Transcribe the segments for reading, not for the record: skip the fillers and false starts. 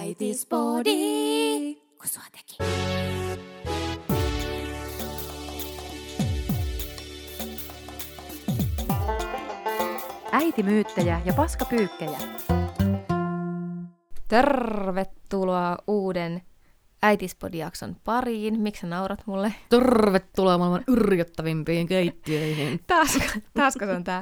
Äitispodi, kun sua teki. Äitimyyttejä ja paskapyykkejä. Tervetuloa uuden Äitispodi-jakson pariin. Miksi sä naurat mulle? Tervetuloa maailman yrjöttävimpiin keittiöihin. Taasko se on tää?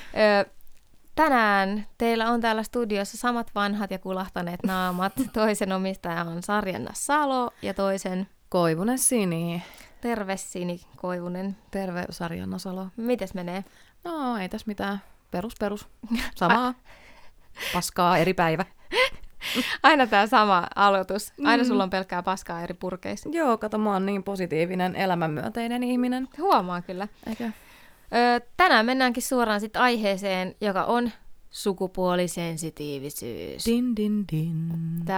Tänään teillä on täällä studiossa samat vanhat ja kulahtaneet naamat. Toisen omistaja on Sarjanna Salo ja toisen Koivunen Sini. Terve Sini Koivunen. Terve Sarjanna Salo. Mites menee? No ei tässä mitään. Perus. Samaa. Paskaa eri päivä. Aina tää sama aloitus. Aina sulla on pelkkää paskaa eri purkeissa. Joo, kato, mä oon niin positiivinen, elämänmyönteinen ihminen. Huomaa kyllä. Eikö? Tänään mennäänkin suoraan sit aiheeseen, joka on sukupuolisensitiivisyys. Din.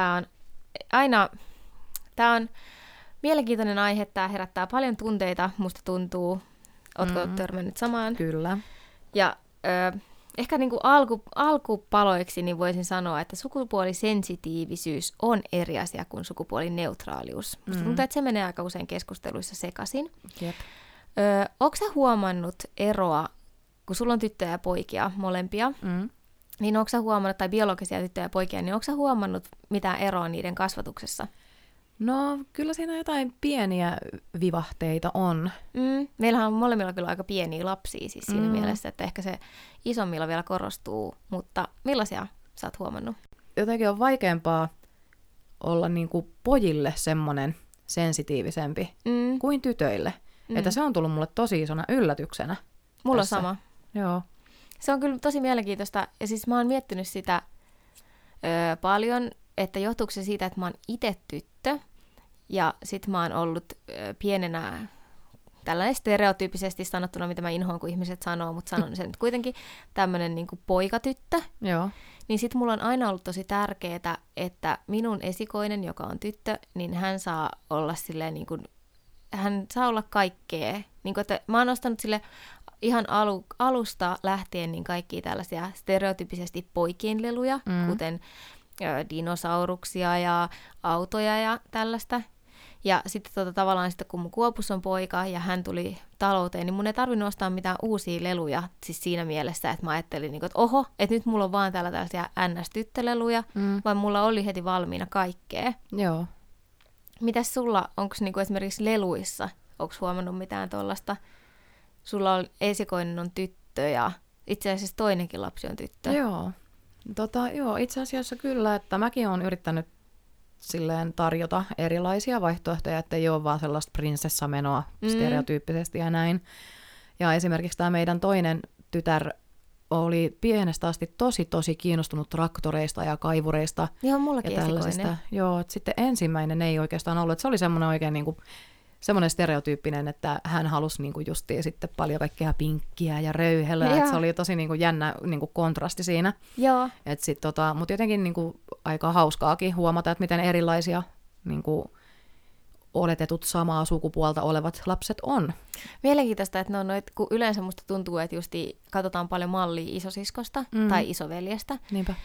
Tää on mielenkiintoinen aihe, tää herättää paljon tunteita, musta tuntuu. Ootko törmännyt samaan? Kyllä. Ja ehkä niinku alkupaloiksi niin voisin sanoa, että sukupuolisensitiivisyys on eri asia kuin sukupuolineutraalius. Musta tuntuu, että se menee aika usein keskusteluissa sekaisin. Jep. Ootko sä huomannut eroa, kun sulla on tyttöjä ja poikia molempia, niin ootko sä huomannut, tai biologisia tyttöjä ja poikia, niin ootko sä huomannut mitään eroa niiden kasvatuksessa? No, kyllä siinä jotain pieniä vivahteita on. Meillähän on molemmilla kyllä aika pieniä lapsia siis siinä mielessä, että ehkä se isommilla vielä korostuu, mutta millaisia sä oot huomannut? Jotenkin on vaikeampaa olla niinku pojille semmoinen sensitiivisempi kuin tytöille. Että se on tullut mulle tosi isona yllätyksenä. Mulla tässä. on sama. Joo. Se on kyllä tosi mielenkiintoista, ja siis mä oon miettinyt sitä paljon, että johtuuko se siitä, että mä oon itse tyttö, ja sit mä oon ollut pienenä, tällainen stereotyyppisesti sanottuna, mitä mä inhoan, kun ihmiset sanoo, mutta sanon sen nyt kuitenkin, tämmönen niinku poikatyttö. Joo. Niin sit mulla on aina ollut tosi tärkeetä, että minun esikoinen, joka on tyttö, niin hän saa olla silleen niinku, hän saa olla kaikkea. Niinku, että mä oon ostanut sille ihan alusta lähtien niin kaikkia tällaisia stereotyyppisesti poikien leluja, kuten dinosauruksia ja autoja ja tällaista. Ja sitten tavallaan sitten, kun mun Kuopus on poika ja hän tuli talouteen, niin mun ei tarvinnut ostaa mitään uusia leluja. Siis siinä mielessä, että mä ajattelin, että oho, että nyt mulla on vaan täällä tällaisia NS-tyttöleluja, vaan mulla oli heti valmiina kaikkea. Joo. Mitäs sulla, onko niinku esimerkiksi leluissa, onko huomannut mitään tuollaista? Sulla on esikoinen on tyttö ja itse asiassa toinenkin lapsi on tyttö. Joo. Joo, itse asiassa kyllä, että mäkin olen yrittänyt silleen tarjota erilaisia vaihtoehtoja, ettei ole vaan sellaista prinsessamenoa stereotyyppisesti ja näin. Ja esimerkiksi tämä meidän toinen tytär oli pienestä asti tosi kiinnostunut traktoreista ja kaivureista. Joo, mullakin ja esikoinen. Joo, että sitten ensimmäinen ei oikeastaan ollut. Että se oli semmoinen oikein niinku, semmoinen stereotyyppinen, että hän halusi niinku justiin sitten paljon kaikkea pinkkiä ja röyhelöä. Että se oli tosi niinku jännä niinku kontrasti siinä. Joo. Mutta jotenkin niinku aika hauskaakin huomata, että miten erilaisia niinku oletetut samaa sukupuolta olevat lapset on. Mielenkiintoista, että ne on noit, kun yleensä musta tuntuu, että justi katsotaan paljon mallia isosiskosta tai isoveljestä,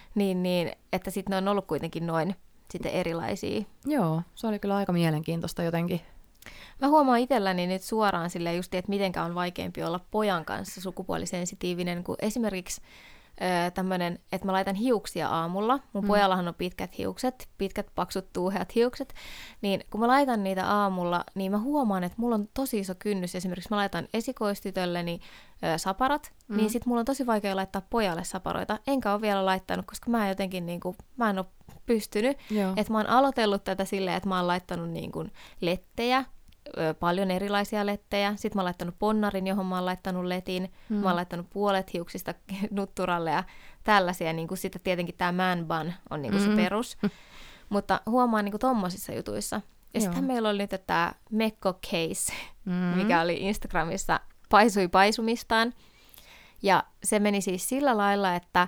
niin että sitten ne on ollut kuitenkin noin sitten erilaisia. Joo, se oli kyllä aika mielenkiintoista jotenkin. Mä huomaan itselläni nyt suoraan silleen justi, että mitenkä on vaikeampi olla pojan kanssa sukupuolisensitiivinen, kuin esimerkiksi tämmöinen, että mä laitan hiuksia aamulla. Mun pojallahan on pitkät hiukset, pitkät paksut tuuheat hiukset, niin kun mä laitan niitä aamulla, niin mä huomaan, että mulla on tosi iso kynnys. Esimerkiksi mä laitan esikoistytölleni saparat, niin sit mulla on tosi vaikea laittaa pojalle saparoita. Enkä ole vielä laittanut, koska mä jotenkin mä en ole pystynyt. Että mä oon aloitellut tätä silleen, että mä oon laittanut niinku lettejä, paljon erilaisia lettejä. Sitten mä oon laittanut ponnarin, johon mä oon laittanut letin. Mä oon laittanut puolet hiuksista nutturalle ja tällaisia. Niin sitten tietenkin tämä man bun on niin se perus. Mutta huomaan niin tommosissa jutuissa. Ja sitten meillä oli nyt tämä Mekko Case, mikä oli Instagramissa paisui paisumistaan. Ja se meni siis sillä lailla, että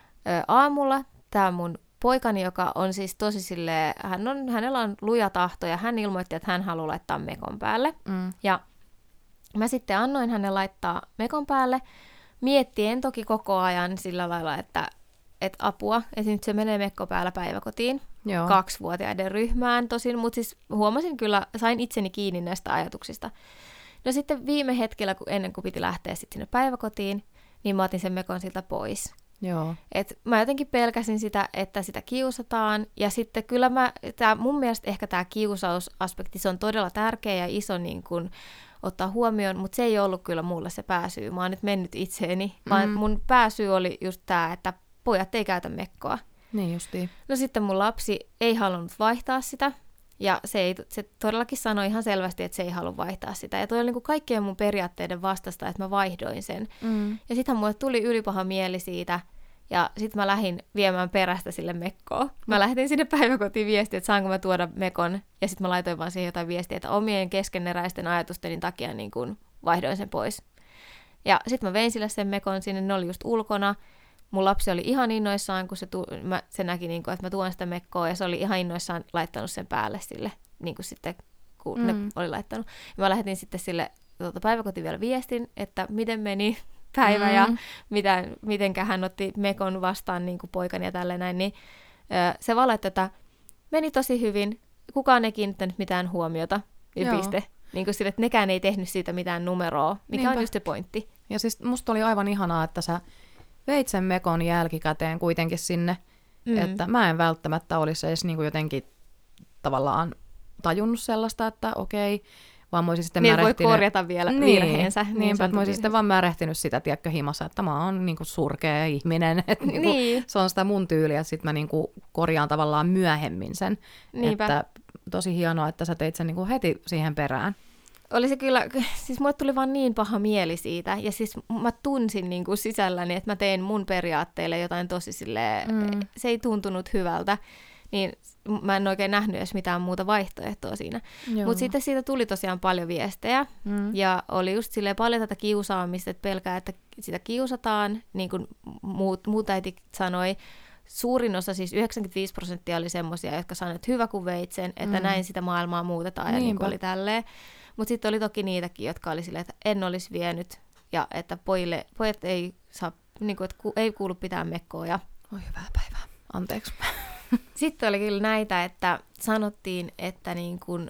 aamulla tämä mun poikani, joka on siis tosi silleen, hänellä on luja tahto ja hän ilmoitti, että hän haluaa laittaa mekon päälle. Ja mä sitten annoin hänen laittaa mekon päälle, miettien toki koko ajan sillä lailla, että että apua, että nyt se menee mekko päällä päiväkotiin. Joo. 2-vuotiaiden ryhmään tosin, mutta siis huomasin kyllä, sain itseni kiinni näistä ajatuksista. No sitten viime hetkellä, ennen kuin piti lähteä sitten sinne päiväkotiin, niin mä otin sen mekon siltä pois. Joo. Et mä jotenkin pelkäsin sitä, että sitä kiusataan, ja sitten kyllä mun mielestä ehkä tämä kiusausaspekti, se on todella tärkeä ja iso niin kun ottaa huomioon, mutta se ei ollut kyllä mulle se pääsyy. Mä oon nyt mennyt itseeni, vaan mun pääsyy oli just tämä, että pojat ei käytä mekkoa. Niin justiin. No sitten mun lapsi ei halunnut vaihtaa sitä, ja se todellakin sanoi ihan selvästi, että se ei halua vaihtaa sitä. Ja toi oli niin kuin kaikkien mun periaatteiden vastasta, että mä vaihdoin sen. Ja sitten mulle tuli ylipaha mieli siitä, ja sitten mä lähdin viemään perästä sille mekkoon. Mä lähetin sinne päiväkotiin viestiä, että saanko mä tuoda mekon, ja sitten mä laitoin vaan siihen jotain viestiä, että omien keskeneräisten ajatusteni takia niin kuin vaihdoin sen pois. Ja sitten mä vein sille sen mekon sinne, ne oli just ulkona. Mun lapsi oli ihan innoissaan, kun se näki, niin kuin, että mä tuon sitä mekkoa, ja se oli ihan innoissaan laittanut sen päälle sille, niin kuin sitten, kun ne oli laittanut. Ja mä lähetin sitten sille päiväkotiin vielä viestin, että miten meni päivä ja mitenkä hän otti mekon vastaan niin kuin poikani ja tälleen näin. Niin, se valaittoi, että meni tosi hyvin, kukaan ei kiinnittänyt mitään huomiota, piste. Niin kuin sille, että nekään ei tehnyt siitä mitään numeroa, mikä Niinpä. On just se pointti. Ja siis musta oli aivan ihanaa, että sä veit sen mekon jälkikäteen kuitenkin sinne, että mä en välttämättä olisi edes niin kuin jotenkin tavallaan tajunnut sellaista, että okei, vaan mä olisin sitten märehtinyt. Niin voi korjata vielä virheensä. Niinpä, että mä olisin sitten vaan märehtinyt sitä, tiedätkö, himassa, että mä oon niin kuin surkea ihminen, että niin. Se on sitä mun tyyliä, että sitten mä niin kuin korjaan tavallaan myöhemmin sen. Niinpä. Että tosi hienoa, että sä teit sen niin kuin heti siihen perään. Oli se kyllä, siis mulle tuli vaan niin paha mieli siitä, ja siis mä tunsin niin kuin sisälläni, että mä tein mun periaatteille jotain tosi silleen, se ei tuntunut hyvältä, niin mä en oikein nähnyt edes mitään muuta vaihtoehtoa siinä. Mutta sitten siitä tuli tosiaan paljon viestejä, ja oli just silleen paljon tätä kiusaamista, että pelkää, että sitä kiusataan, niin kuin muut äiti sanoi. Suurin osa, siis 95% oli semmoisia, jotka sanoivat, että hyvä kun veit sen, että näin sitä maailmaa muutetaan, ja niin kuin oli tälleen. Mutta sitten oli toki niitäkin, jotka oli silleen, että en olisi vienyt, ja että pojat ei saa, niin kuin, että ei kuulu pitää mekkoa. Ja... Oi, hyvää päivää. Anteeksi. Sitten oli kyllä näitä, että sanottiin, että, niin kuin,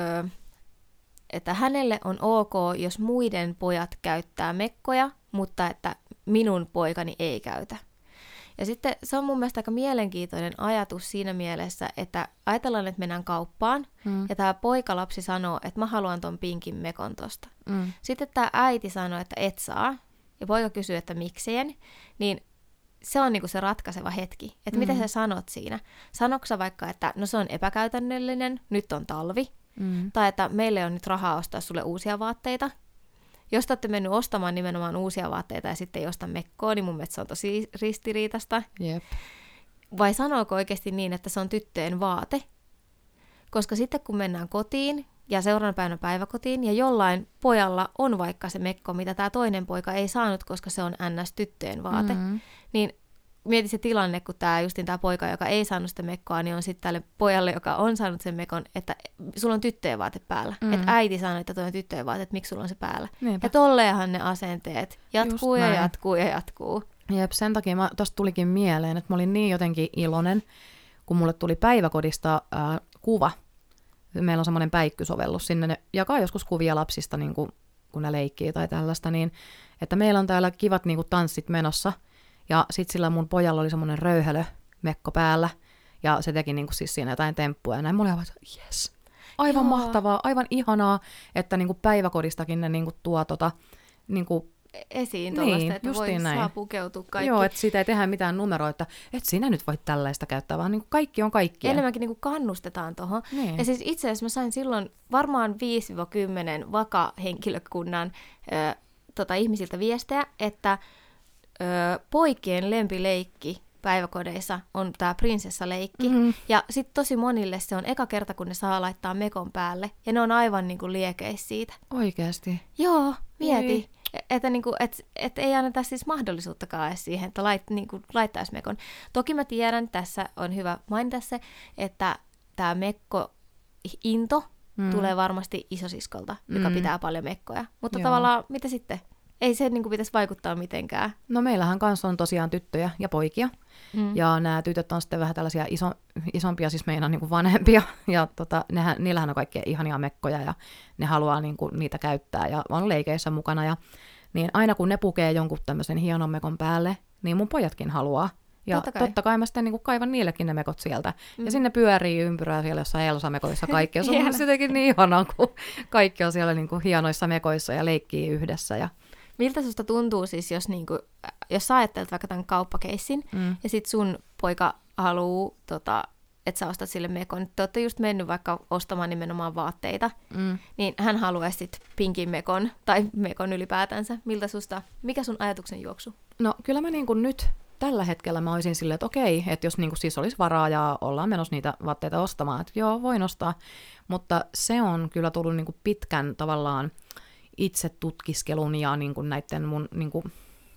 että hänelle on ok, jos muiden pojat käyttää mekkoja, mutta että minun poikani ei käytä. Ja sitten se on mun mielestä aika mielenkiintoinen ajatus siinä mielessä, että ajatellaan, että mennään kauppaan, ja tämä poikalapsi sanoo, että mä haluan ton pinkin mekon tosta. Sitten tämä äiti sanoo, että et saa, ja poika kysyy, että mikseen, niin se on niinku se ratkaiseva hetki, että mitä sä sanot siinä. Sanoksa vaikka, että no se on epäkäytännöllinen, nyt on talvi, tai että meille on nyt rahaa ostaa sulle uusia vaatteita. Jos te olette mennyt ostamaan nimenomaan uusia vaatteita ja sitten ei osta mekkoa, niin mun mielestä se on tosi ristiriitasta. Jep. Vai sanooko oikeasti niin, että se on tyttöjen vaate? Koska sitten kun mennään kotiin ja seuraavana päivänä päiväkotiin ja jollain pojalla on vaikka se mekko, mitä tämä toinen poika ei saanut, koska se on NS-tyttöjen vaate, niin mieti se tilanne, kun tämä poika, joka ei saanut sitä mekkoa, niin on sitten tälle pojalle, joka on saanut sen mekon, että sulla on tyttöjen vaate päällä. Että äiti sanoi, että toi on tyttöjen vaate, että miksi sulla on se päällä. Niinpä. Ja tolleenhan ne asenteet jatkuu ja jatkuu ja jatkuu. Jep, sen takia tosta tulikin mieleen, että mä olin niin jotenkin iloinen, kun mulle tuli päiväkodista kuva. Meillä on semmoinen päikkysovellus, sinne ne jakaa joskus kuvia lapsista, niin kun ne leikkii tai tällaista, niin että meillä on täällä kivat niin kuin tanssit menossa. Ja sit sillä mun pojalla oli semmoinen röyhelömekko päällä, ja se teki niinku siis siinä jotain temppuja, ja näin. Mä olin aivan, yes. Aivan mahtavaa, aivan ihanaa, että niinku päiväkodistakin ne niinku tuo niinku esiin tuollaista, niin, että voi saa pukeutua kaikki. Joo, että siitä ei tehdä mitään numeroa, että et sinä nyt voit tällaista käyttää, vaan niinku kaikki on kaikkien. Enemmänkin niinku kannustetaan tuohon. Niin. Ja siis itse asiassa mä sain silloin varmaan 5-10 vaka-henkilökunnan ihmisiltä viestejä, että poikien lempileikki päiväkodeissa on tämä prinsessaleikki. Ja sitten tosi monille se on eka kerta, kun ne saa laittaa mekon päälle. Ja ne on aivan niinku liekeis siitä. Oikeasti? Joo, mieti. Että niinku, et ei anneta siis mahdollisuuttakaan edes siihen, että laittaisi mekon. Toki mä tiedän, tässä on hyvä mainita se, että tämä mekko-into tulee varmasti isosiskolta, joka pitää paljon mekkoja. Mutta tavallaan, mitä sitten? ei se niin kuin pitäisi vaikuttaa mitenkään. No meillähän kanssa on tosiaan tyttöjä ja poikia. Ja nämä tytöt on sitten vähän tällaisia isompia, siis meidän niin kuin vanhempia. Ja niillähän on kaikkia ihania mekkoja ja ne haluaa niin kuin niitä käyttää ja on leikeissä mukana. Ja niin aina kun ne pukee jonkun tämmöisen hienon mekon päälle, niin mun pojatkin haluaa. Ja totta kai mä sitten niin kuin kaivan niillekin ne mekot sieltä. Ja sinne pyörii ympyrää siellä jossain Elsa-mekoissa kaikki. Se on mun jotenkin niin ihanaa, kun kaikki on siellä niin kuin hienoissa mekoissa ja leikkii yhdessä. Ja miltä susta tuntuu siis, jos sä ajattelet vaikka tämän kauppakeissin, ja sit sun poika haluu, että sä ostat sille mekon, te ootte just mennyt vaikka ostamaan nimenomaan vaatteita, niin hän haluaisi sit pinkin mekon, tai mekon ylipäätänsä. Mikä sun ajatuksen juoksu? No kyllä mä niin kuin nyt tällä hetkellä mä olisin silleen, että okei, että jos niin kuin siis olisi varaa ja ollaan menossa niitä vaatteita ostamaan, että joo, voin ostaa, mutta se on kyllä tullut niin kuin pitkän tavallaan itse tutkiskelun ja niin kuin näiden mun, niin kuin,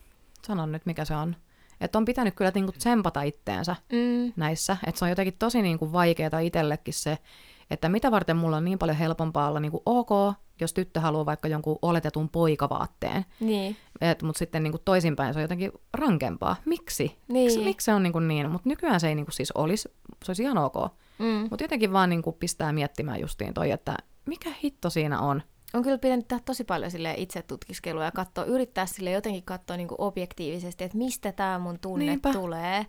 sanon nyt mikä se on, että on pitänyt kyllä niin kuin tsempata itteensä näissä, että se on jotenkin tosi niin kuin vaikeaa itsellekin se, että mitä varten mulla on niin paljon helpompaa olla niin kuin ok, jos tyttö haluaa vaikka jonkun oletetun poikavaatteen, niin. Mutta sitten niin kuin toisinpäin se on jotenkin rankempaa. Miksi? Niin. Miksi se on niin? Mutta nykyään se ei niin kuin siis olisi, se olisi ihan ok. Mutta jotenkin vaan niin kuin pistää miettimään justiin toi, että mikä hitto siinä on. On kyllä pitänyt tehdä tosi paljon itse tutkiskelua ja yrittää jotenkin katsoa niinku objektiivisesti, että mistä tämä mun tunne tulee.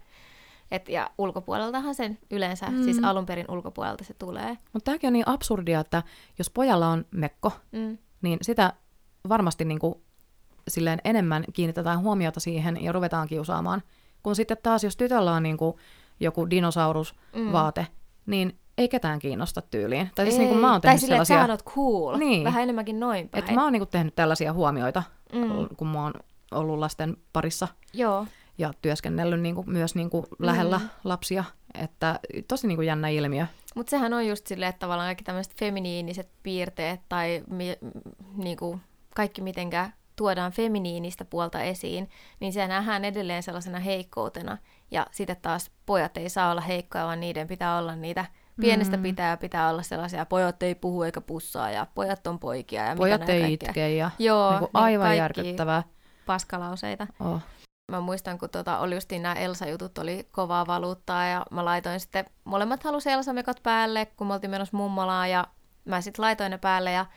Ja ulkopuoleltahan sen yleensä, siis alun perin ulkopuolelta se tulee. Mutta tämäkin on niin absurdia, että jos pojalla on mekko, niin sitä varmasti niinku silleen enemmän kiinnitetään huomiota siihen ja ruvetaan kiusaamaan. Kun sitten taas, jos tytöllä on niinku joku dinosaurusvaate, niin ei ketään kiinnosta tyyliin. Tai siis niin kuin mä oon tehnyt tai silleen, sellaisia... että sä oot cool. Niin. Vähän enemmänkin noin päin. Että mä oon niin kuin tehnyt tällaisia huomioita, kun mä oon ollut lasten parissa. Joo. Ja työskennellyt niin kuin, myös niin kuin lähellä lapsia. Että tosi niin kuin jännä ilmiö. Mutta sehän on just silleen, että tavallaan kaikki tämmöiset feminiiniset piirteet tai niin kuin kaikki mitenkä tuodaan feminiinistä puolta esiin, niin se nähdään edelleen sellaisena heikkoutena. Ja sitten taas pojat ei saa olla heikkoja, vaan niiden pitää olla niitä pienestä pitää olla sellaisia, pojat ei puhu eikä pussaa ja pojat on poikia. Ja pojat ei itke ja joo, niin aivan järkyttävää. Paskalauseita. Oh. Mä muistan, kun oli justiin nämä Elsa-jutut, oli kovaa valuuttaa ja mä laitoin sitten, molemmat halusi Elsa-mekot päälle, kun me oltiin menossa mummolaan ja mä sitten laitoin ne päälle ja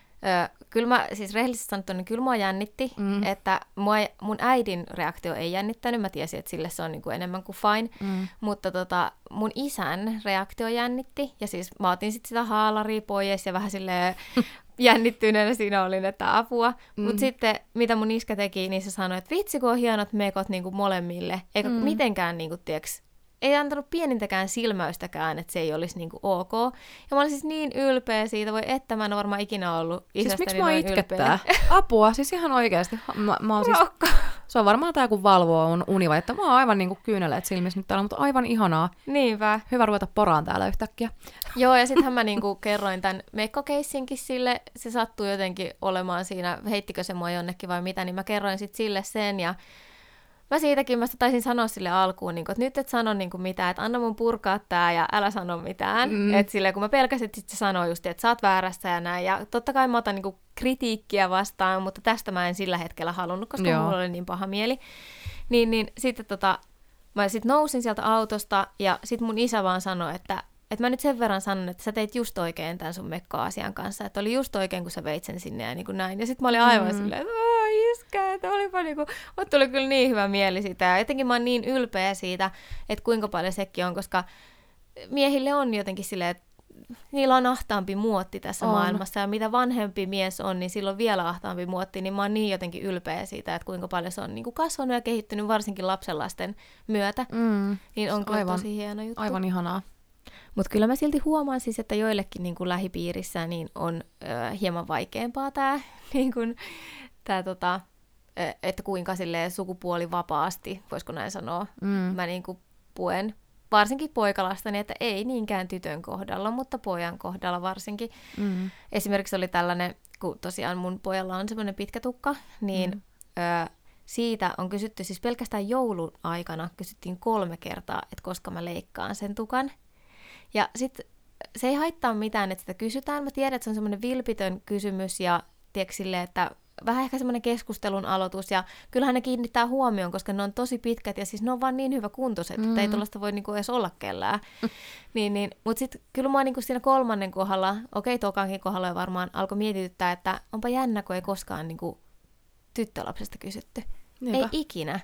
kyllä mä, siis rehellisesti sanottuna, niin kyllä mua jännitti, että mun äidin reaktio ei jännittänyt, mä tiesin, että sille se on niinku enemmän kuin fine, mutta mun isän reaktio jännitti, ja siis mä otin sitten sitä haalaria pois ja vähän silleen jännittyneenä siinä olin, että apua, mutta sitten mitä mun iskä teki, niin se sanoi, että vitsi kun on hienot mekot niinku molemmille, eikä mitenkään niinku, tiiäks, ei antanut pienintäkään silmäystäkään, että se ei olisi niinku ok. Ja mä olin siis niin ylpeä siitä, voi että mä en ole varmaan ikinä ollut isästäni siis miksi noin itkettää? Apua, siis ihan oikeasti. Mä oon siis, se on varmaan tää kun valvoo on univa, että mä oon aivan niinku kyyneleet silmissä nyt täällä, mutta aivan ihanaa. Niinpä. Hyvä ruveta poraan täällä yhtäkkiä. Joo, ja sittenhän mä niinku kerroin tämän mekkokeissinkin sille, se sattui jotenkin olemaan siinä, heittikö se mua jonnekin vai mitä, niin mä kerroin sitten sille sen ja mä taisin sanoa sille alkuun, että nyt et sano mitään, että anna mun purkaa tää ja älä sano mitään. Että silleen, kun mä pelkäsin, että sit se sanoo just, että sä oot väärässä ja näin. Ja totta kai mä otan kritiikkiä vastaan, mutta tästä mä en sillä hetkellä halunnut, koska mulla oli niin paha mieli. Niin sitten mä sit nousin sieltä autosta ja sit mun isä vaan sanoi, että mä nyt sen verran sanon, että sä teit just oikein tämän sun mekko-asian kanssa. Että oli just oikein, kun sä veit sen sinne ja niin kuin näin. Ja sit mä olin aivan silleen, että iskä, että olipa niinku, mut tuli kyllä niin hyvä mieli siitä. Ja jotenkin mä oon niin ylpeä siitä, että kuinka paljon sekin on, koska miehille on jotenkin silleen, että niillä on ahtaampi muotti tässä maailmassa. Ja mitä vanhempi mies on, niin silloin vielä ahtaampi muotti. Niin mä oon niin jotenkin ylpeä siitä, että kuinka paljon se on niinku kasvanut ja kehittynyt, varsinkin lapsenlasten myötä. Niin on kyllä tosi hieno juttu. Aivan ihanaa. Mutta kyllä mä silti huomaan siis, että joillekin niin kuin lähipiirissä niin on hieman vaikeampaa tämä, niin kuin, että kuinka sukupuolivapaasti, voisiko näin sanoa, mä niin kuin puen varsinkin poikalastani, että ei niinkään tytön kohdalla, mutta pojan kohdalla varsinkin. Esimerkiksi oli tällainen, kun tosiaan mun pojalla on semmoinen pitkä tukka, niin siitä on kysytty, siis pelkästään joulun aikana kysyttiin 3 kertaa, että koska mä leikkaan sen tukan. Ja sitten se ei haittaa mitään, että sitä kysytään. Mä tiedän, että se on semmoinen vilpitön kysymys ja tiedätkö silleen, että vähän ehkä semmoinen keskustelun aloitus, ja kyllähän ne kiinnittää huomioon, koska ne on tosi pitkät, ja siis ne on vaan niin hyväkuntoiset, että ei tuollaista voi niinku edes olla kellään. Mutta sitten kyllä mua niinku siinä 3. kohdalla, tokankin kohdalla jo varmaan alkoi mietityttää, että onpa jännä, kun ei koskaan niinku tyttölapsesta kysytty. Niinpä. Ei ikinä.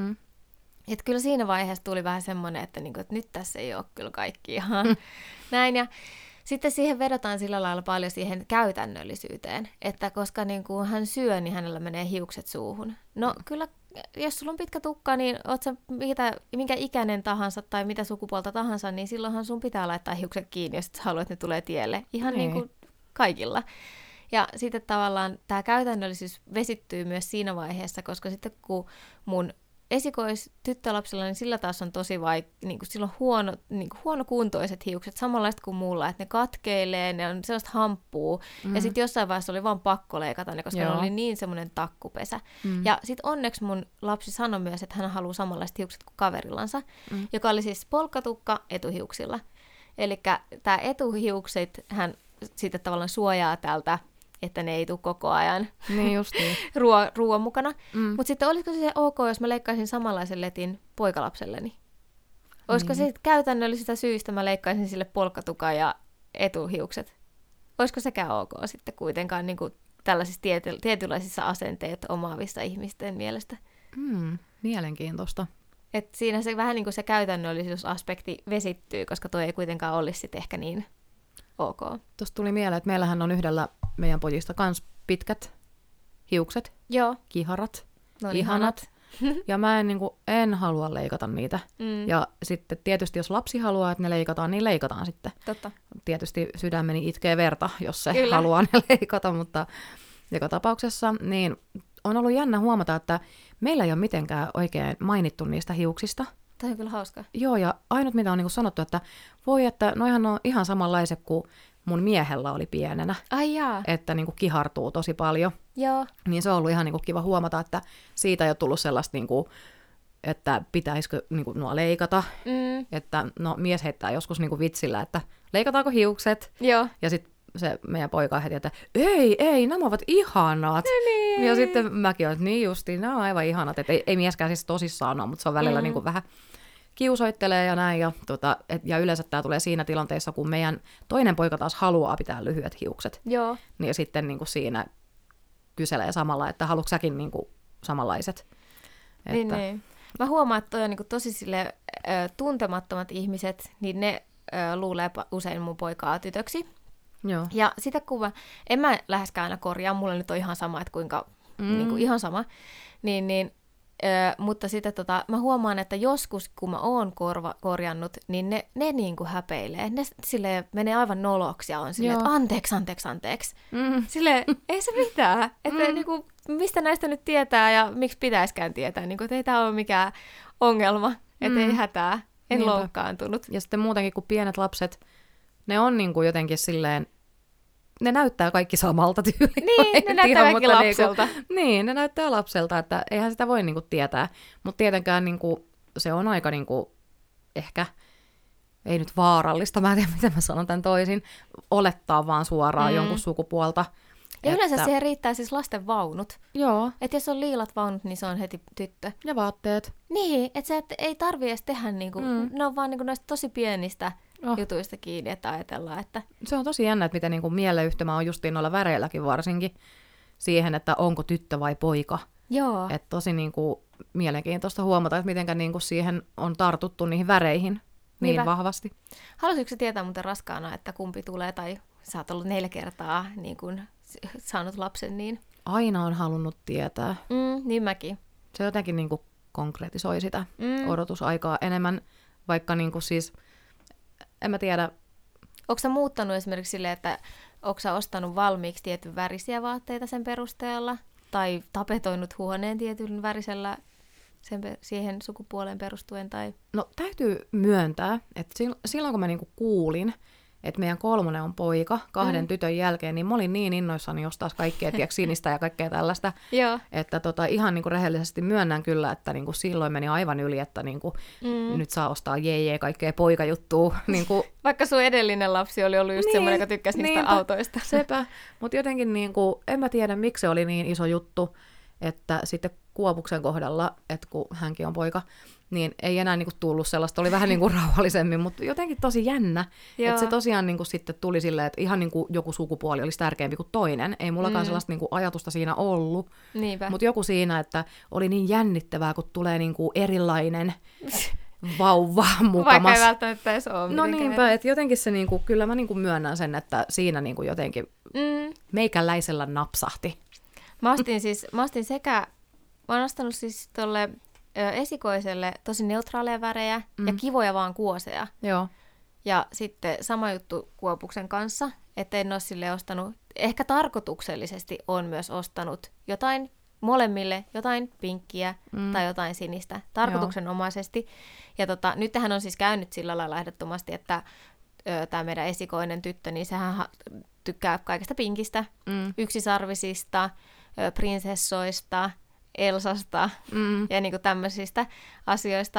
Et kyllä siinä vaiheessa tuli vähän semmoinen, että nyt tässä ei ole kyllä kaikki ihan näin. Ja sitten siihen vedotaan sillä lailla paljon siihen käytännöllisyyteen, että koska hän syö, niin hänellä menee hiukset suuhun. No kyllä, jos sulla on pitkä tukka, niin oot sä minkä ikäinen tahansa tai mitä sukupuolta tahansa, niin silloinhan sun pitää laittaa hiukset kiinni, jos sä haluat, että ne tulee tielle. Ihan niin kuin kaikilla. Ja sitten tavallaan tämä käytännöllisyys vesittyy myös siinä vaiheessa, koska sitten kun mun esikoistyttölapsella, niin sillä taas on tosi silloin huonokuntoiset hiukset, samanlaiset kuin mulla, että ne katkeilee, ne on sellaista hamppua, ja sitten jossain vaiheessa oli vaan pakko leikata ne, koska ne oli niin semmoinen takkupesä. Ja sitten onneksi mun lapsi sanoi myös, että hän haluaa samanlaiset hiukset kuin kaverillansa, joka oli siis polkkatukka etuhiuksilla. Eli tämä etuhiukset hän sitten tavallaan suojaa tältä, että ne ei tule koko ajan niin justiin. ruoan mukana. Mutta sitten olisiko se ok, jos mä leikkaisin samanlaisen letin poikalapselleni? Olisiko se käytännöllisistä syistä mä leikkaisin sille polkkatukan ja etuhiukset? Olisiko sekään ok sitten kuitenkaan niin kuin tällaisissa tietynlaisissa asenteet omaavissa ihmisten mielestä? Mielenkiintoista. Et siinä se vähän niin kuin se käytännöllisyysaspekti vesittyy, koska tuo ei kuitenkaan olisi sitten ehkä niin ok. Tuosta tuli mieleen, että meillähän on yhdellä meidän pojista kans pitkät hiukset, kiharat, ihanat. Ja mä en halua leikata niitä. Ja sitten tietysti jos lapsi haluaa, että ne leikataan, niin leikataan sitten. Totta. Tietysti sydämeni itkee verta, jos se haluaa ne leikata, mutta joka tapauksessa niin on ollut jännä huomata, että meillä ei ole mitenkään oikein mainittu niistä hiuksista. Tämä on kyllä hauska. Joo, ja ainut mitä on sanottu, että voi, että noihan on ihan samanlaiset kuin mun miehellä oli pienenä. Ai jaa. Että kihartuu tosi paljon. Joo. Niin se on ollut ihan kiva huomata, että siitä ei ole tullut sellaista, että pitäisikö nuo leikata. Että mies heittää joskus vitsillä, että leikataanko hiukset. Joo. Ja sitten se meidän poika heti, että ei, nämä ovat ihanat. Niin. Ja sitten mäkin olen, että niin justiin, nämä on aivan ihanat. Että ei mieskään siis tosissaan ole, mutta se on välillä vähän kiusoittelee ja näin. Ja yleensä tämä tulee siinä tilanteessa, kun meidän toinen poika taas haluaa pitää lyhyet hiukset. Joo. Niin sitten siinä kyselee samalla, että haluatko säkin samanlaiset. Että... Niin. Mä huomaan, että toi on tosi tuntemattomat ihmiset, niin ne luulee usein mun poikaa tytöksi. Joo. Ja sitä kun en mä läheskään aina korjaa, mulla nyt on ihan sama, että kuinka, ihan sama, mutta sitten mä huomaan, että joskus kun mä oon korjannut, niin ne häpeilee, ne silleen menee aivan noloksi ja on silleen, että anteeksi. Silleen, ei se mitään, että mistä näistä nyt tietää ja miksi pitäiskään tietää, että ei tää ole mikään ongelma, että ei hätää, en loukkaantunut. Ja sitten muutenkin kuin pienet lapset, ne on jotenkin silleen, ne näyttää kaikki samalta tyyliin. Niin, ne näyttää kaikki lapselta. Niin, ne näyttää lapselta, että eihän sitä voi tietää. Mutta tietenkään se on aika ehkä, ei nyt vaarallista, mä en tiedä miten mä sanon tämän toisin, olettaa vaan suoraan jonkun sukupuolta. Ja yleensä siihen riittää siis lasten vaunut. Joo. Että jos on liilat vaunut, niin se on heti tyttö. Ja vaatteet. Niin, että se ei tarvitse edes tehdä, ne on vaan näistä tosi pienistä jutuista kiinni, että ajatellaan, että... Se on tosi jännä, että miten mieleyhtymä on justiin noilla väreilläkin varsinkin siihen, että onko tyttö vai poika. Joo. Että tosi mielenkiintoista huomata, että mitenkä siihen on tartuttu niihin väreihin niin vahvasti. Haluaisitko sä tietää muuten raskaana, että kumpi tulee, tai sä oot ollut 4 kertaa saanut lapsen, niin... Aina on halunnut tietää. Niin mäkin. Se jotenkin konkretisoi sitä odotusaikaa enemmän, vaikka siis... En mä tiedä. Onko sä muuttanut esimerkiksi silleen, että onko sä ostanut valmiiksi tietyn värisiä vaatteita sen perusteella? Tai tapetoinut huoneen tietyn värisellä siihen sukupuoleen perustuen? Tai... No täytyy myöntää, että silloin kun mä kuulin, että meidän 3 on poika 2 tytön jälkeen, niin mä olin niin innoissani ostaa kaikkea, tiedätkö, sinistä ja kaikkea tällaista, Joo. että ihan niin kuin rehellisesti myönnän kyllä, että niin kuin silloin meni aivan yli, että niin kuin nyt saa ostaa kaikkea poikajuttua. Niin kuin... Vaikka sun edellinen lapsi oli ollut just semmoinen, joka tykkäsi niistä autoista. Sepä, mutta jotenkin niin kuin, en mä tiedä, miksi se oli niin iso juttu, että sitten Kuopuksen kohdalla, että kun hänkin on poika, niin ei enää niinku tullut sellaista, oli vähän niinku rauhallisemmin, mutta jotenkin tosi jännä, että se tosiaan niinku sitten tuli silleen, että ihan niinku joku sukupuoli olisi tärkeämpi kuin toinen, ei mullakaan sellaista niinku ajatusta siinä ollut, mutta joku siinä, että oli niin jännittävää, kun tulee niinku erilainen vauva mukamas. Vaikka ei välttämättä edes ole. No niinpä, että jotenkin se niinku, kyllä mä niinku myönnän sen, että siinä niinku jotenkin meikäläisellä napsahti. Mä oon ostanut siis tolle esikoiselle tosi neutraaleja värejä ja kivoja vaan kuoseja. Joo. Ja sitten sama juttu Kuopuksen kanssa, että en ole sille ostanut, ehkä tarkoituksellisesti on myös ostanut jotain molemmille, jotain pinkkiä tai jotain sinistä, tarkoituksenomaisesti. Ja nyt tähän on siis käynyt sillä lailla ehdottomasti, että tämä meidän esikoinen tyttö, niin sehän tykkää kaikesta pinkistä, yksisarvisista, prinsessoista, Elsasta ja niinku tämmöisistä asioista.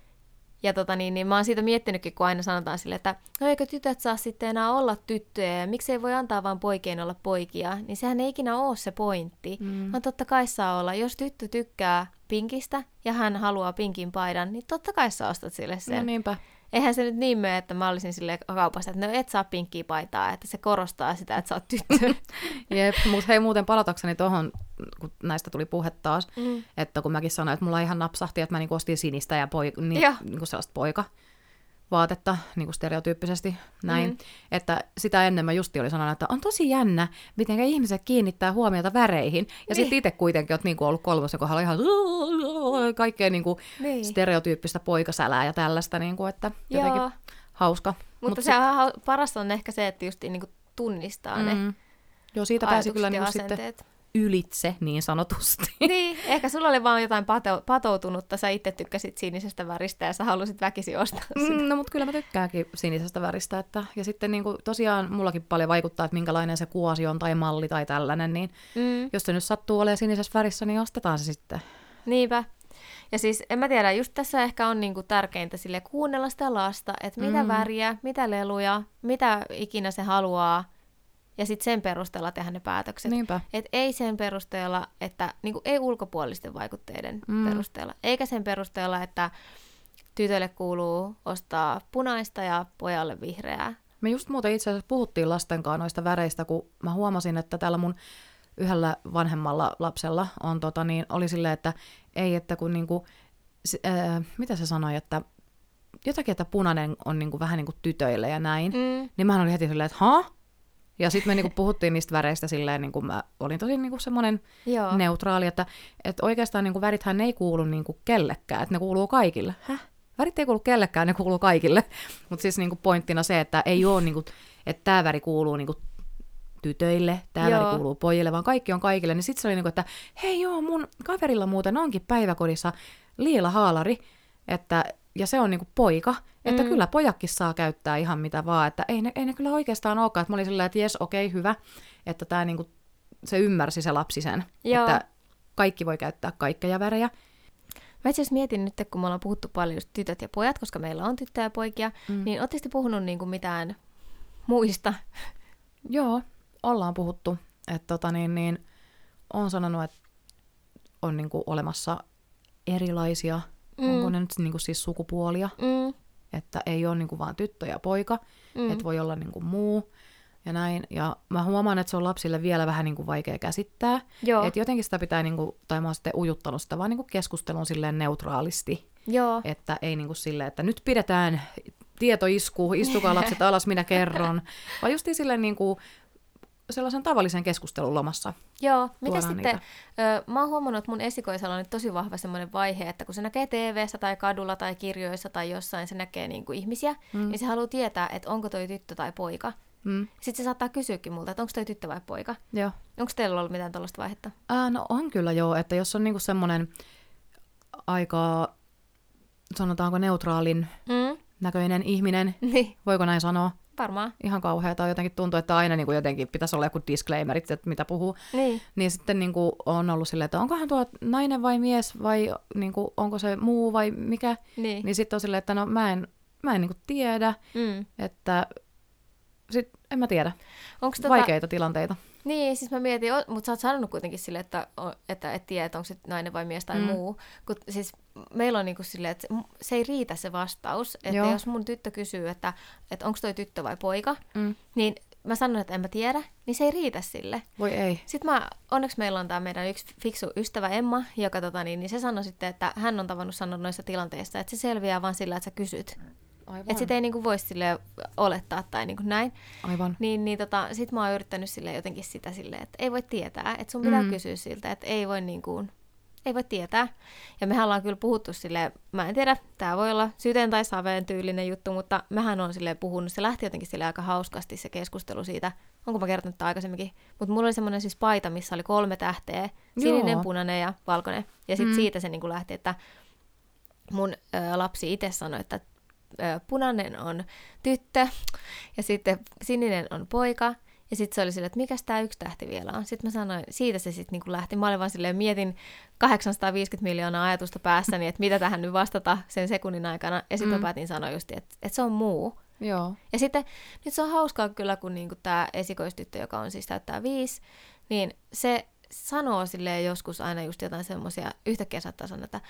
Ja niin mä oon siitä miettinytkin, kun aina sanotaan sille, että no eikö tytöt saa sitten enää olla tyttöjä ja miksei voi antaa vaan poikien olla poikia, niin sehän ei ikinä ole se pointti. Vaan totta kai saa olla, jos tyttö tykkää pinkistä ja hän haluaa pinkin paidan, niin totta kai sä ostat sille sen. No niinpä. Eihän se nyt niin mene, että mä olisin silleen kaupassa, että no et saa pinkkiä paitaa, että se korostaa sitä, että sä oot tyttö. Jep, mutta hei muuten palatakseni tuohon, kun näistä tuli puhe taas, että kun mäkin sanoin, että mulla ihan napsahti, että mä niinku ostin sinistä ja niinku sellaista poikavaatetta, niinku stereotyyppisesti näin. Että sitä ennen mä justi oli sanonut, että on tosi jännä, miten ihmiset kiinnittää huomiota väreihin. Ja sitten itse kuitenkin oot niinku ollut 3 kohdalla ihan kaikkea niinku stereotyyppistä poikasälää ja tällaista, niinku, että jotenkin hauska. Mutta se parasta on ehkä se, että just niinku tunnistaa ne joo, siitä pääsi kyllä niinku sitten ylitse niin sanotusti. Niin, ehkä sulla oli vaan jotain patoutunutta, sä itse tykkäsit sinisestä väristä ja sä halusit väkisin ostaa sitä. No mutta kyllä mä tykkäänkin sinisestä väristä, että, ja sitten niinku, tosiaan mullakin paljon vaikuttaa, että minkälainen se kuosi on tai malli tai tällainen, niin jos se nyt sattuu olemaan sinisessä värissä, niin ostetaan se sitten. Niinpä. Ja siis en mä tiedä, just tässä ehkä on niinku tärkeintä sille kuunnella sitä lasta, että mitä väriä, mitä leluja, mitä ikinä se haluaa, ja sitten sen perusteella tehdä ne päätökset. Et ei sen perusteella, että niinku, ei ulkopuolisten vaikutteiden perusteella, eikä sen perusteella, että tytölle kuuluu ostaa punaista ja pojalle vihreää. Me just muuten itse asiassa puhuttiin lastenkaan noista väreistä, kun mä huomasin, että täällä mun yhdellä vanhemmalla lapsella on oli silleen, että ei, että kun niinku, mitä se sanoi, että jotakin, että punainen on niinku vähän niinku tytöille ja näin, niin mä olin heti silleen, että Ja sitten me niinku puhuttiin niistä väreistä silleen, niinku mä olin tosi niinku semmoinen neutraali, että oikeastaan niinku värithän ei kuulu niinku kellekään, että ne kuuluu kaikille. Värit ei kuulu kellekään, ne kuuluu kaikille. Mutta siis niinku pointtina se, että ei ole, niinku, että tämä väri kuuluu niinku tytöille, tämä väri kuuluu pojille, vaan kaikki on kaikille. Niin sitten se oli niinku, että hei joo, mun kaverilla muuten onkin päiväkodissa liila haalari, ja se on niinku poika, että kyllä pojakin saa käyttää ihan mitä vaan, että ei ne kyllä oikeastaan olekaan. Että mä olin silleen, että jes, okei, hyvä, että tää niinku, se ymmärsi se lapsi sen, että kaikki voi käyttää kaikkea värejä. Mä itse asiassa mietin nyt, kun me ollaan puhuttu paljon just tytöt ja pojat, koska meillä on tyttöjä ja poikia, niin ootteko te puhunut niinku mitään muista? Joo, ollaan puhuttu. Että on sanonut, että on niinku olemassa erilaisia, onko ne nyt niinku siis sukupuolia, että ei ole niinku vaan tyttö ja poika, että voi olla niinku muu ja näin. Ja mä huomaan, että se on lapsille vielä vähän niinku vaikea käsittää. Että jotenkin sitä pitää, niinku, tai mä oon sitten ujuttanut sitä vaan niinku keskustelun silleen neutraalisti. Joo. Että ei niinku silleen, että nyt pidetään tietoisku, istukaa lapset alas, minä kerron. Vaan justiin silleen niinku sellaisen tavallisen keskustelun lomassa. Joo, mitä sitten, mä oon huomannut, että mun esikoisella on nyt tosi vahva semmoinen vaihe, että kun se näkee TV:ssä tai kadulla tai kirjoissa tai jossain se näkee niinku ihmisiä, niin se haluaa tietää, että onko toi tyttö tai poika. Sitten se saattaa kysyäkin multa, että onko toi tyttö vai poika. Joo. Onko teillä ollut mitään tällaista vaihetta? No on kyllä joo, että jos on niinku semmoinen aika, sanotaanko neutraalin näköinen ihminen, voiko näin sanoa? Varmaan. Ihan kauheata. Jotenkin tuntuu, että aina niin kuin jotenkin pitäisi olla joku disclaimerit, että mitä puhuu. Niin sitten niin kuin on ollut silleen, että onkohan tuo nainen vai mies vai niin kuin, onko se muu vai mikä. Niin sitten on silleen, että no mä en niin kuin tiedä, että en mä tiedä. Onko vaikeita tilanteita. Niin, siis mä mietin, mutta sä oot sanonut kuitenkin silleen, että et tiedä, että onko se nainen vai mies tai muu. Kun, siis meillä on niinku silleen, että se ei riitä se vastaus. Että jos mun tyttö kysyy, että onko toi tyttö vai poika, niin mä sanon, että en mä tiedä, niin se ei riitä sille. Voi ei. Sitten onneksi meillä on tää meidän yksi fiksu ystävä Emma, joka niin se sanoi sitten, että hän on tavannut sanoa noissa tilanteissa, että se selviää vaan sillä, että sä kysyt. Että sitä ei niinku voisi olettaa tai niinku näin. Aivan. Sit mä oon yrittänyt jotenkin sitä silleen, että ei voi tietää. Että sun pitää kysyä siltä, että ei voi tietää. Ja mehän ollaan kyllä puhuttu silleen, mä en tiedä, tää voi olla syteen tai saveen tyylinen juttu, mutta mähän on silleen puhunut. Se lähti jotenkin silleen aika hauskasti se keskustelu siitä. Onko mä kertonut tämän aikaisemminkin? Mutta mulla oli semmoinen siis paita, missä oli 3 tähteä. Sininen, punainen ja valkoinen. Ja sitten siitä se niinku lähti, että mun lapsi itse sanoi, että punainen on tyttö ja sitten sininen on poika. Ja sitten se oli silleen, että mikäs tää 1 tähti vielä on. Sitten mä sanoin, siitä se sitten niinku lähti. Mä olin vaan silleen, mietin 850 miljoonaa ajatusta päässäni, että mitä tähän nyt vastata sen sekunnin aikana. Ja sitten mä päätin sanoa just, että se on muu. Joo. Ja sitten nyt se on hauskaa kyllä, kun niinku tämä esikoistyttö, joka on siis täyttää 5, niin se sanoo silleen joskus aina just jotain semmoisia, yhtäkkiä saattaa sanoa, että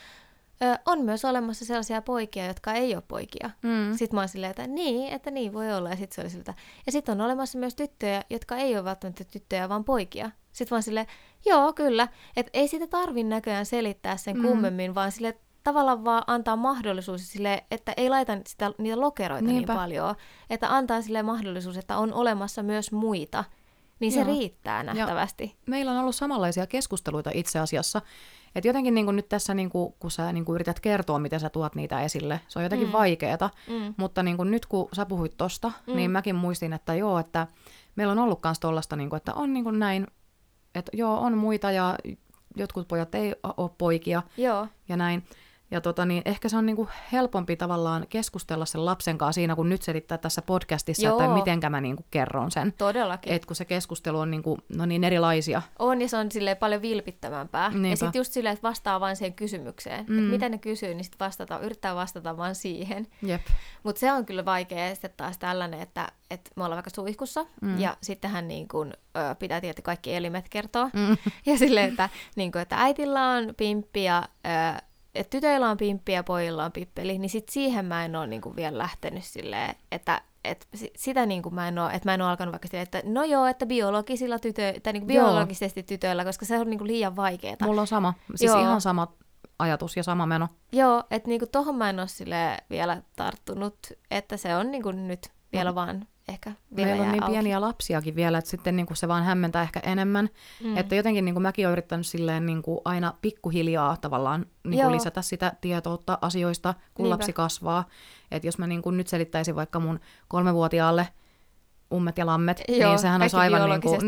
on myös olemassa sellaisia poikia, jotka ei ole poikia. Sitten mä oon silleen, että niin voi olla. Ja sitten se oli siltä. Ja sitten on olemassa myös tyttöjä, jotka ei ole välttämättä tyttöjä, vaan poikia. Sitten mä oon silleen, joo, kyllä. Että ei sitä tarvi näköjään selittää sen kummemmin, vaan sille tavallaan vaan antaa mahdollisuus sille, että ei laita niitä lokeroita niin paljon. Että antaa sille mahdollisuus, että on olemassa myös muita. Niin se riittää nähtävästi. Ja meillä on ollut samanlaisia keskusteluita itse asiassa. Että jotenkin niin kuin nyt tässä, niin kuin, kun sä niin kuin yrität kertoa, miten sä tuot niitä esille, se on jotenkin vaikeeta. Mutta niin kuin nyt kun sä puhuit tosta, niin mäkin muistin, että joo, että meillä on ollut myös tollaista, niin kuin, että on niin kuin näin, että joo, on muita ja jotkut pojat ei ole poikia ja näin. Ja niin ehkä se on niinku helpompi tavallaan keskustella sen lapsen kanssa siinä, kun nyt selittää tässä podcastissa, että mitenkä mä niinku kerron sen. Todellakin. Et kun se keskustelu on niinku, niin erilaisia. On, ja se on silleen paljon vilpittävämpää. Niinpä. Ja sitten just silleen, että vastaa vain siihen kysymykseen. Että mitä ne kysyy, niin sitten yrittää vastata vaan siihen. Mutta se on kyllä vaikea sitten taas tällainen, että me ollaan vaikka suihkussa, ja sittenhän niin kun, pitää tietysti kaikki elimet kertoa. Ja silleen, että äitillä on pimppi ja että tytöillä on pimppi ja pojilla on pippeli, niin sit siihen mä en ole niinku vielä lähtenyt silleen, että sitä niinku mä en ole alkanut vaikka silleen, että no joo, että biologisilla tai niinku biologisesti tytöillä, koska se on niinku liian vaikeeta. Mulla on sama, siis ihan sama ajatus ja sama meno. Joo, että niinku tohon mä en ole silleen vielä tarttunut, että se on niinku nyt vielä vaan ehkä vielä meillä on niin pieniä lapsiakin vielä, että sitten niin kuin se vaan hämmentää ehkä enemmän. Että jotenkin niin kuin mäkin olen yrittänyt silleen niin kuin aina pikkuhiljaa tavallaan niin kuin lisätä sitä tietoutta asioista, kun lapsi kasvaa. Että jos mä niin kuin nyt selittäisin vaikka mun 3-vuotiaalle ummet ja lammet, niin sehän olisi aivan niin kuin,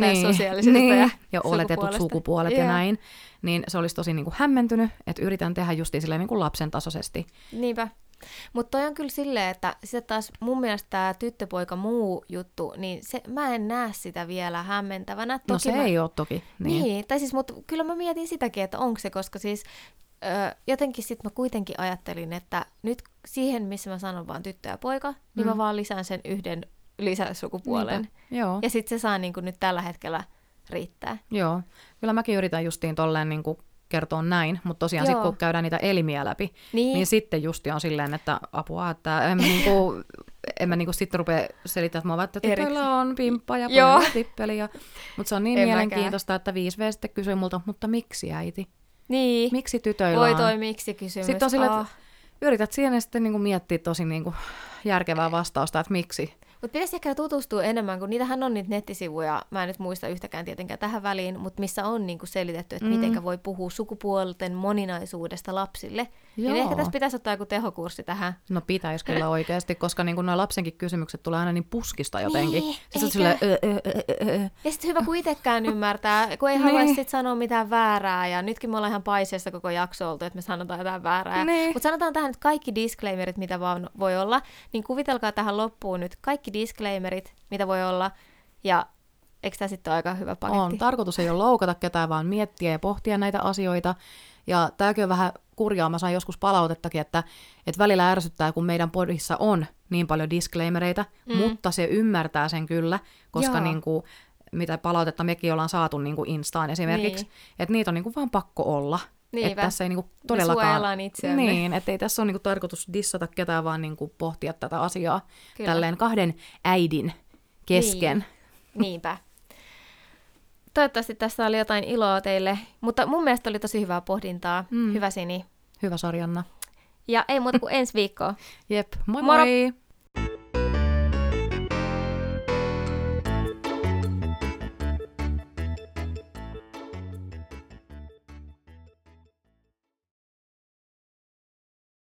ja oletetut sukupuolet ja näin. Niin se olisi tosi niin kuin hämmentynyt, että yritän tehdä justiin silleen niin kuin lapsen tasoisesti. Niinpä. Mutta toi on kyllä silleen, että sitten taas mun mielestä tämä tyttöpoika muu juttu, niin mä en näe sitä vielä hämmentävänä. Toki no se ei ole toki. Niin, tai siis, mutta kyllä mä mietin sitäkin, että onko se, koska siis jotenkin sitten mä kuitenkin ajattelin, että nyt siihen, missä mä sanon vaan tyttö ja poika, niin mä vaan lisään sen yhden lisäsukupuolen. Ja sitten se saa niin kuin nyt tällä hetkellä riittää. Joo, kyllä mäkin yritän justiin tolleen niin kuin kertoa näin, mutta tosiaan sitten kun käydään niitä elimiä läpi, niin sitten justi on silleen, että apua, että en mä niinku sitten rupea selittämään, että tytöillä on pimppa ja pojalla tippeli. Mutta se on niin mielenkiintoista, että 5V sitten kysyi multa, mutta miksi äiti? Niin. Miksi tytöillä on? Toi miksi kysymys. Sitten on silleen, että yrität siihen sitten niinku miettiä tosi niinku järkevää vastausta, että miksi. Mutta pitäisi ehkä tutustua enemmän, kun niitähän on niitä nettisivuja, mä en nyt muista yhtäkään tietenkään tähän väliin, mutta missä on niinku selitetty, että mitenkä voi puhua sukupuolten moninaisuudesta lapsille. Niin ehkä tässä pitäisi ottaa joku tehokurssi tähän. No pitäisi kyllä oikeasti, koska niin nuo lapsenkin kysymykset tulee aina niin puskista jotenkin. Niin, Ja sitten hyvä, kun itsekään ymmärtää, kun ei haluaisi sit sanoa mitään väärää. Ja nytkin me ollaan ihan paiseessa koko jakso oltu, että me sanotaan jotain väärää. Niin. Mutta sanotaan tähän nyt kaikki disclaimerit, mitä vaan voi olla. Niin kuvitelkaa tähän loppuun nyt kaikki disclaimerit, mitä voi olla. Ja eikö tämä sitten ole aika hyvä paketti? On. Tarkoitus ei ole loukata ketään, vaan miettiä ja pohtia näitä asioita. Ja tämäkin on vähän kurjaa, mä sain joskus palautettakin, että välillä ärsyttää, kun meidän podissa on niin paljon disclaimereita, mutta se ymmärtää sen kyllä, koska niin kuin, mitä palautetta mekin ollaan saatu niin kuin Instaan esimerkiksi, että niitä on niin kuin vaan pakko olla. Että tässä ei niin kuin todellakaan... Me suojellaan itseämme. Niin, että ei tässä ole niin kuin tarkoitus dissata ketään, vaan niin kuin pohtia tätä asiaa tälleen kahden äidin kesken. Niin. Niinpä. Toivottavasti tässä oli jotain iloa teille, mutta mun mielestä oli tosi hyvää pohdintaa. Hyvä Sini. Hyvä Sarjanna. Ja ei muuta kuin ensi viikkoa. Jep, moi Moro! moi!